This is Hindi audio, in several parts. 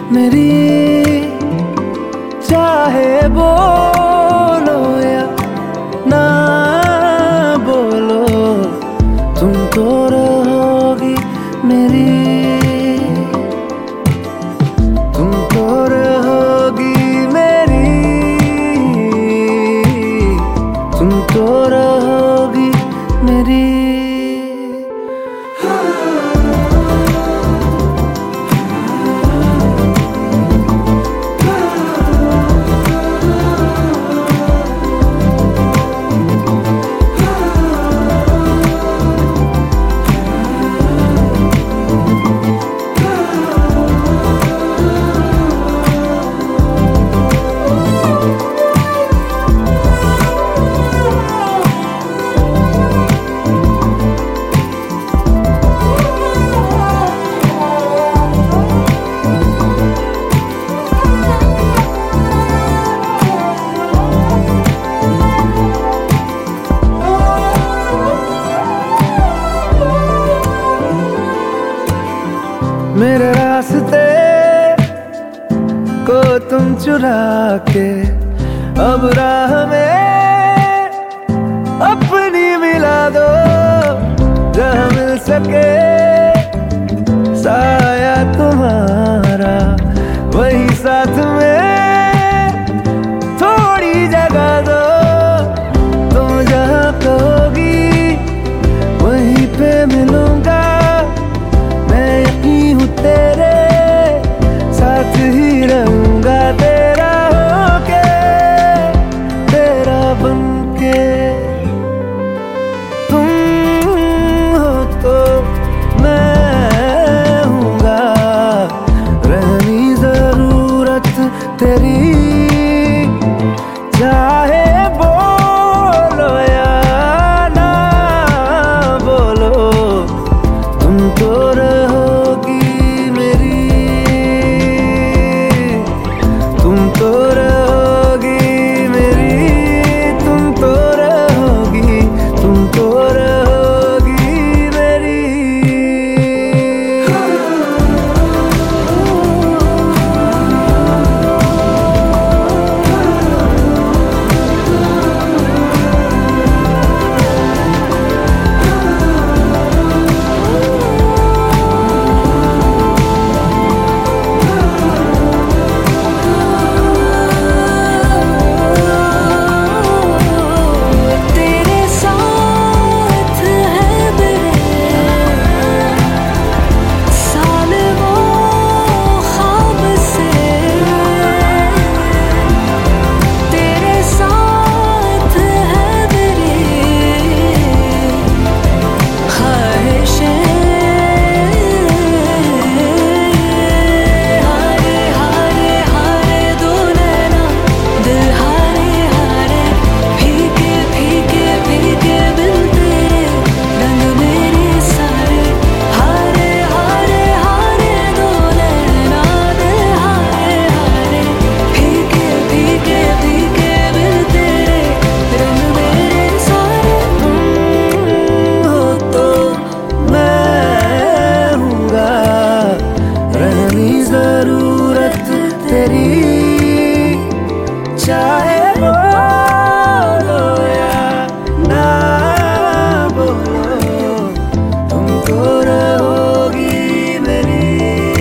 मेरी, चाहे बोलो या ना बोलो, तुम तो रहोगी मेरी, तुम तो रहोगी मेरी, तुम तो रहोगी मेरी। मेरे रास्ते को तुम चुरा के अब राह में अपनी मिला दो, जहाँ मिल सके साया तुम्हारा वही साथ में थोड़ी जगह दो, तुम जहाँ कहोगी वहीं पे मिलूंगा, तेरे साथ ही रहूंगा, तेरा होके तेरा बनके, तुम हो तो मैं हूँगा, रहनी जरूरत तेरी, चाहे बोलो या ना बोलो, तुम तो रहोगी मेरी, तुम तो रहोगी मेरी, तुम तो रहोगी, तुम तो रहोगी मेरी। जरूरत तेरी, चाहे बोलो या ना बोलो, तुम तो रहोगी मेरी,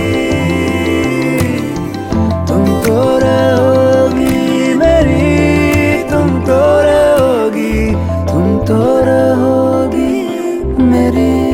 तुम तो रहोगी मेरी, तुम तो रहोगी, तुम तो रहोगी मेरी।